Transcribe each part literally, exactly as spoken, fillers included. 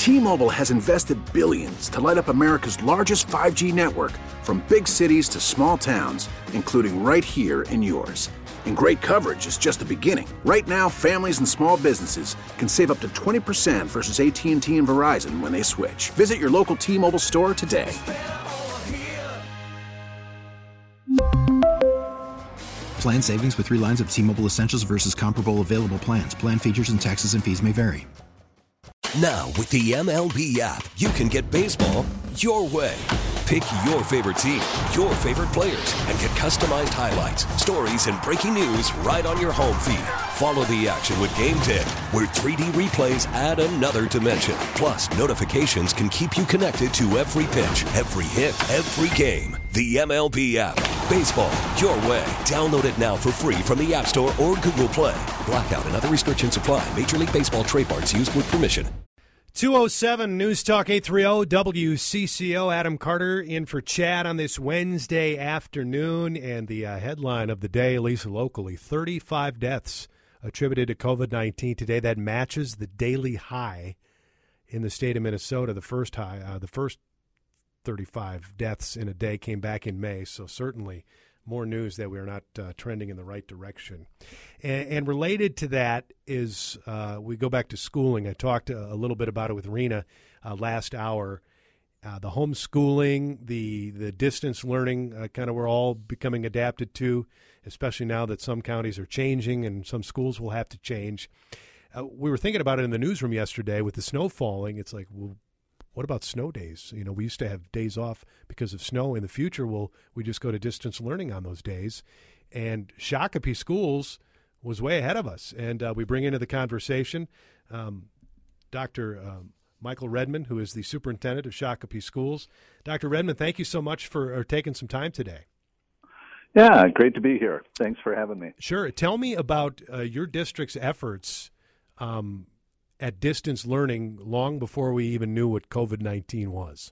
T-Mobile has invested billions to light up America's largest five G network, from big cities to small towns, including right here in yours. And great coverage is just the beginning. Right now, families and small businesses can save up to twenty percent versus A T and T and Verizon when they switch. Visit your local T-Mobile store today. Plan savings with three lines of T-Mobile Essentials versus comparable available plans. Plan features and taxes and fees may vary. Now, with the M L B app, you can get baseball your way. Pick your favorite team, your favorite players, and get customized highlights, stories, and breaking news right on your home feed. Follow the action with Game Day, where three D replays add another dimension. Plus, notifications can keep you connected to every pitch, every hit, every game. The M L B app. Baseball your way. Download it now for free from the App Store or Google Play. Blackout and other restrictions apply. Major League Baseball trademarks used with permission. two oh seven News Talk eight thirty W C C O. Adam Carter in for Chad on this Wednesday afternoon. And the uh, headline of the day, at least locally, thirty-five deaths attributed to COVID nineteen today. That matches the daily high in the state of Minnesota. The first high, uh, the first thirty-five deaths in a day came back in May. So certainly more news that we're not uh, trending in the right direction. And, and related to that is uh, we go back to schooling. I talked a, a little bit about it with Rena uh, last hour. Uh, the homeschooling, the the distance learning, uh, kind of we're all becoming adapted to, especially now that some counties are changing and some schools will have to change. Uh, we were thinking about it in the newsroom yesterday with the snow falling. It's like, well, what about snow days? You know, we used to have days off because of snow. In the future, will we just go to distance learning on those days? And Shakopee Schools was way ahead of us. And uh, we bring into the conversation um, Doctor Um, Michael Redmond, who is the superintendent of Shakopee Schools. Doctor Redmond, thank you so much for uh, taking some time today. Yeah, great to be here. Thanks for having me. Sure. Tell me about uh, your district's efforts um, at distance learning long before we even knew what COVID nineteen was.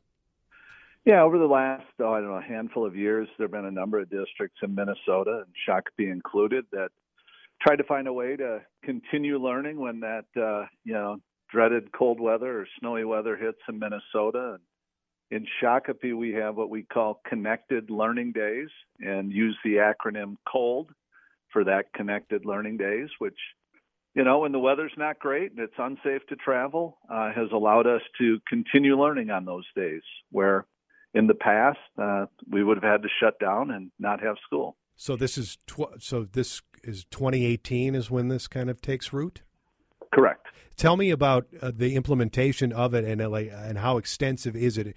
Yeah, over the last, oh, I don't know, a handful of years, there have been a number of districts in Minnesota, and Shakopee included, that tried to find a way to continue learning when that, uh, you know, dreaded cold weather or snowy weather hits in Minnesota. And in Shakopee, we have what we call Connected Learning Days, and use the acronym COLD for that, Connected Learning Days, which, you know, when the weather's not great and it's unsafe to travel, uh, has allowed us to continue learning on those days, where in the past uh, we would have had to shut down and not have school. So this is tw- so this is twenty eighteen is when this kind of takes root? Correct. Tell me about uh, the implementation of it, and uh, like, and how extensive is it?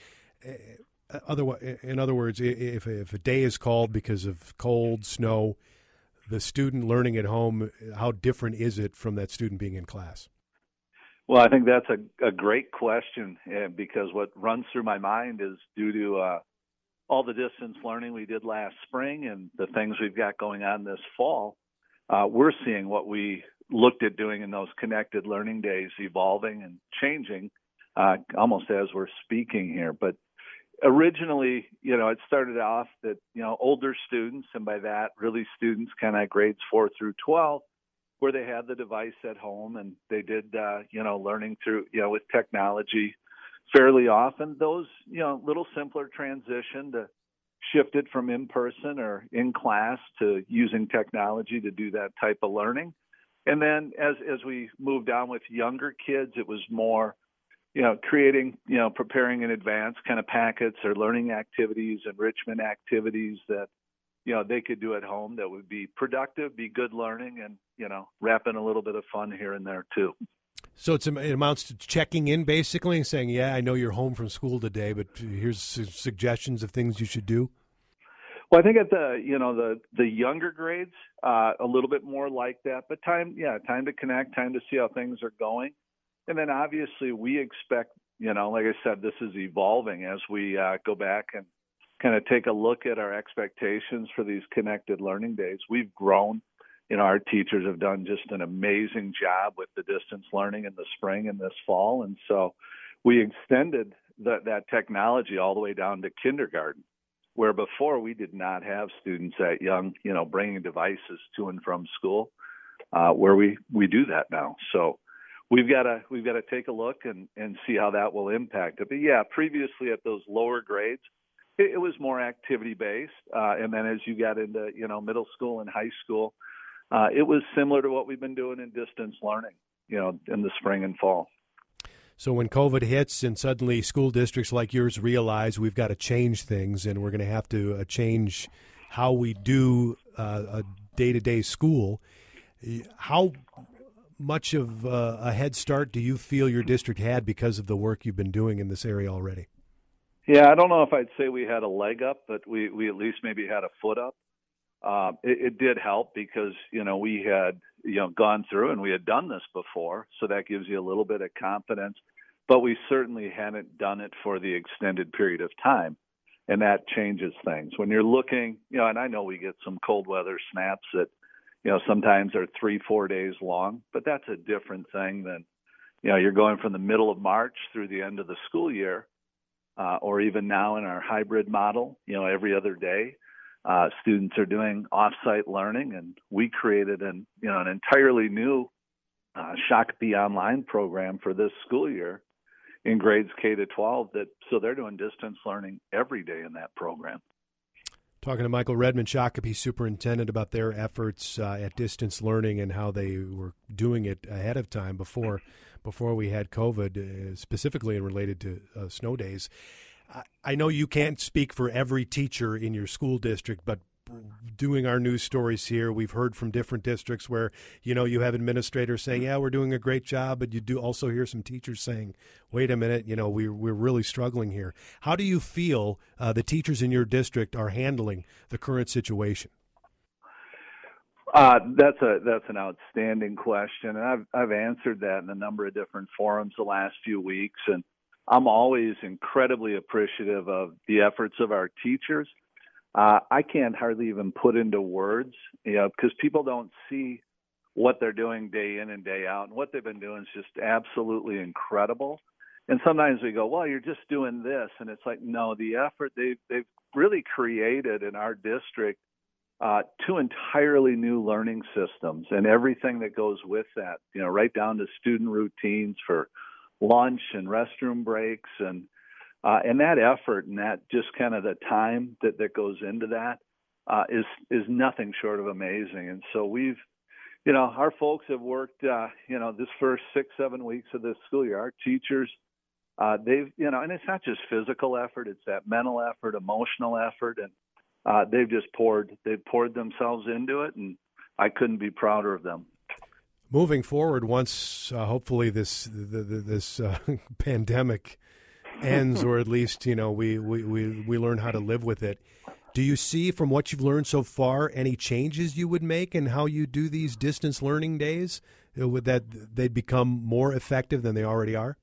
Uh, otherwise, in other words, if if a day is called because of cold, snow, the student learning at home, how different is it from that student being in class? Well, I think that's a, a great question, uh, because what runs through my mind is, due to uh, all the distance learning we did last spring and the things we've got going on this fall, uh, we're seeing what we looked at doing in those Connected Learning Days evolving and changing uh, almost as we're speaking here. But originally, you know, it started off that, you know, older students, and by that, really students kind of grades four through twelve, where they had the device at home and they did, uh, you know, learning through, you know, with technology fairly often. Those, you know, little simpler transition to shifted from in-person or in class to using technology to do that type of learning. And then as as we moved on with younger kids, it was more, you know, creating, you know, preparing in advance kind of packets or learning activities, enrichment activities that, you know, they could do at home that would be productive, be good learning, and, you know, wrap in a little bit of fun here and there too. So it's, it amounts to checking in basically and saying, yeah, I know you're home from school today, but here's suggestions of things you should do. Well, I think at the, you know, the, the younger grades, uh, a little bit more like that, but time, yeah, time to connect, time to see how things are going. And then obviously we expect, you know, like I said, this is evolving as we uh, go back and kind of take a look at our expectations for these Connected Learning Days. We've grown. You know, our teachers have done just an amazing job with the distance learning in the spring and this fall. And so we extended the, that technology all the way down to kindergarten, where before we did not have students that young, you know, bringing devices to and from school, uh, where we, we do that now. So we've got to we've got to take a look and, and see how that will impact it. But yeah, previously at those lower grades, it, it was more activity based, uh, and then as you got into you know middle school and high school, uh, it was similar to what we've been doing in distance learning, you know, in the spring and fall. So when COVID hits and suddenly school districts like yours realize we've got to change things and we're going to have to uh, change how we do uh, a day-to-day school, how much of uh, a head start do you feel your district had because of the work you've been doing in this area already? Yeah, I don't know if I'd say we had a leg up, but we, we at least maybe had a foot up. Uh, it, it did help because, you know, we had, you know, gone through and we had done this before. So that gives you a little bit of confidence, but we certainly hadn't done it for the extended period of time. And that changes things when you're looking, you know, and I know we get some cold weather snaps that, you know, sometimes are three, four days long, but that's a different thing than, you know, you're going from the middle of March through the end of the school year, uh, or even now in our hybrid model, you know, every other day. Uh, students are doing off-site learning, and we created an you know an entirely new uh, Shakopee online program for this school year in grades K to twelve. That so they're doing distance learning every day in that program. Talking to Michael Redmond, Shakopee superintendent, about their efforts uh, at distance learning and how they were doing it ahead of time before before we had COVID, uh, specifically and related to uh, snow days. I know you can't speak for every teacher in your school district, but doing our news stories here, we've heard from different districts where, you know, you have administrators saying, yeah, we're doing a great job, but you do also hear some teachers saying, wait a minute, you know, we, we're really struggling here. How do you feel uh, the teachers in your district are handling the current situation? Uh, that's a that's an outstanding question, and I've I've answered that in a number of different forums the last few weeks, and I'm always incredibly appreciative of the efforts of our teachers. Uh, I can't hardly even put into words, you know, because people don't see what they're doing day in and day out. And what they've been doing is just absolutely incredible. And sometimes we go, well, you're just doing this. And it's like, no, the effort they've, they've really created in our district uh, two entirely new learning systems and everything that goes with that, you know, right down to student routines for lunch and restroom breaks, and uh, and that effort and that just kind of the time that, that goes into that uh, is is nothing short of amazing. And so we've, you know, our folks have worked, uh, you know, this first six, seven weeks of this school year. Our teachers, uh, they've, you know, and it's not just physical effort; it's that mental effort, emotional effort, and uh, they've just poured they've poured themselves into it, and I couldn't be prouder of them. Moving forward, once uh, hopefully this the, the, this uh, pandemic ends, or at least you know we, we, we, we learn how to live with it, do you see from what you've learned so far any changes you would make in how you do these distance learning days? Would that they'd become more effective than they already are?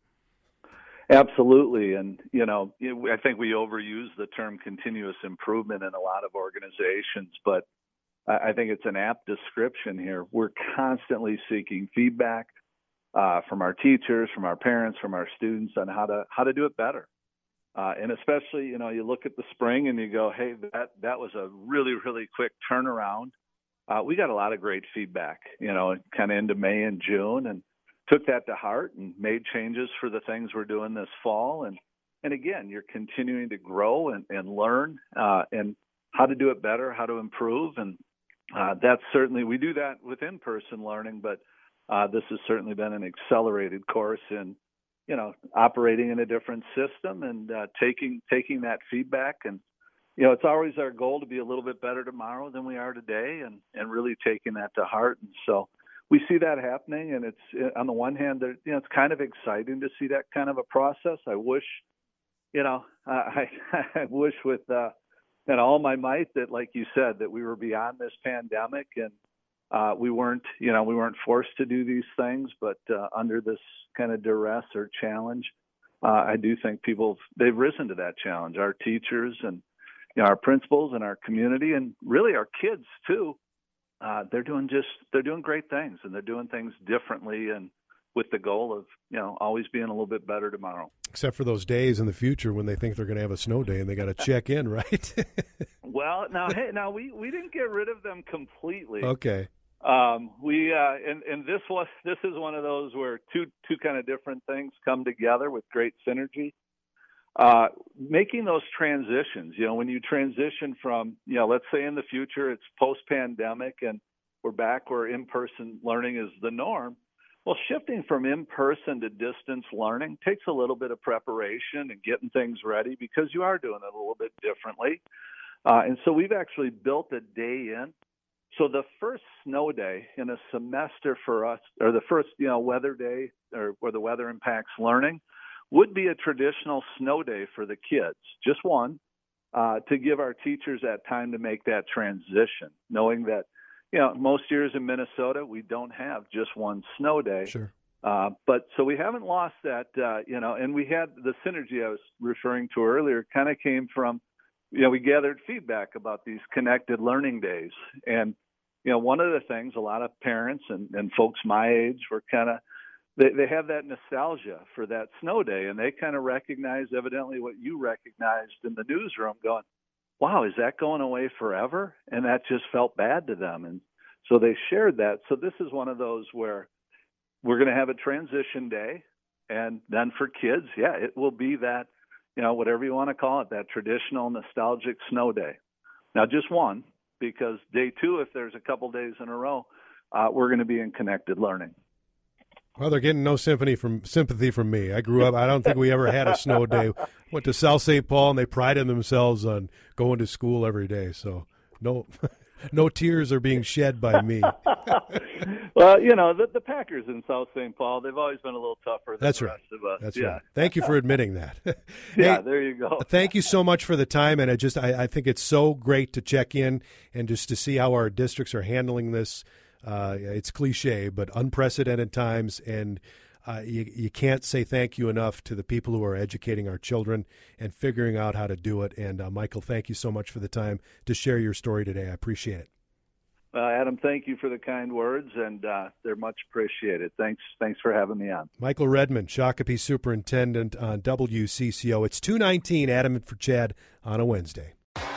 Absolutely, and you know I think we overuse the term continuous improvement in a lot of organizations, but I think it's an apt description here. We're constantly seeking feedback uh, from our teachers, from our parents, from our students on how to how to do it better. Uh, and especially, you know, you look at the spring and you go, hey, that that was a really, really quick turnaround. Uh, we got a lot of great feedback, you know, kind of into May and June, and took that to heart and made changes for the things we're doing this fall. And and again, you're continuing to grow and, and learn uh, and how to do it better, how to improve, and Uh, that's certainly, we do that with in-person learning, but uh, this has certainly been an accelerated course in, you know, operating in a different system and uh, taking taking that feedback. And, you know, it's always our goal to be a little bit better tomorrow than we are today, and, and really taking that to heart. And so we see that happening, and it's, on the one hand, there, you know, it's kind of exciting to see that kind of a process. I wish, you know, uh, I, I wish with uh, and all my might that, like you said, that we were beyond this pandemic and uh, we weren't, you know, we weren't forced to do these things, but uh, under this kind of duress or challenge, uh, I do think people, they've risen to that challenge. Our teachers and, you know, our principals and our community, and really our kids too. Uh, they're doing just, they're doing great things, and they're doing things differently, and with the goal of, you know, always being a little bit better tomorrow. Except for those days in the future when they think they're going to have a snow day and they got to check in, right? Well, now, hey, now we, we didn't get rid of them completely. Okay. Um, we uh, and and this was this is one of those where two two kind of different things come together with great synergy. Uh, making those transitions, you know, when you transition from, you know, let's say in the future it's post-pandemic and we're back where in-person learning is the norm. Well, shifting from in-person to distance learning takes a little bit of preparation and getting things ready because you are doing it a little bit differently. Uh, and so we've actually built a day in. So the first snow day in a semester for us, or the first, you know, weather day or where the weather impacts learning, would be a traditional snow day for the kids, just one, uh, to give our teachers that time to make that transition, knowing that, you know, most years in Minnesota, we don't have just one snow day. Sure. Uh, but so we haven't lost that, uh, you know, and we had the synergy I was referring to earlier kind of came from, you know, we gathered feedback about these connected learning days. And, you know, one of the things a lot of parents and, and folks my age were kind of, They they have that nostalgia for that snow day, and they kind of recognize evidently what you recognized in the newsroom going, wow, is that going away forever? And that just felt bad to them. And so they shared that. So this is one of those where we're going to have a transition day. And then for kids, yeah, it will be that, you know, whatever you want to call it, that traditional nostalgic snow day. Now, just one, because day two, if there's a couple days in a row, uh, we're going to be in connected learning. Well, they're getting no sympathy from sympathy from me. I grew up, I don't think we ever had a snow day. Went to South Saint Paul, and they prided themselves on going to school every day. So no no tears are being shed by me. Well, you know, the, the Packers in South Saint Paul, they've always been a little tougher than That's the right. rest of us. That's yeah. right. Thank you for admitting that. Yeah, hey, there you go. Thank you so much for the time, and I just I, I think it's so great to check in and just to see how our districts are handling this. Uh, it's cliche, but unprecedented times, and uh, you, you can't say thank you enough to the people who are educating our children and figuring out how to do it. And, uh, Michael, thank you so much for the time to share your story today. I appreciate it. Uh, Adam, thank you for the kind words, and uh, they're much appreciated. Thanks thanks for having me on. Michael Redmond, Shakopee Superintendent on W C C O. It's two nineteen, Adam and for Chad on a Wednesday.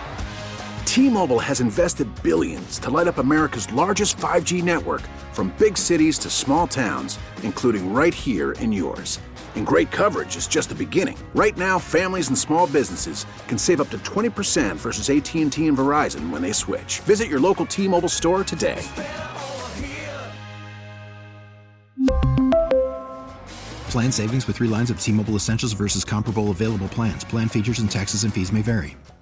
T-Mobile has invested billions to light up America's largest five G network, from big cities to small towns, including right here in yours. And great coverage is just the beginning. Right now, families and small businesses can save up to twenty percent versus A T and T and Verizon when they switch. Visit your local T-Mobile store today. Plan savings with three lines of T-Mobile Essentials versus comparable available plans. Plan features and taxes and fees may vary.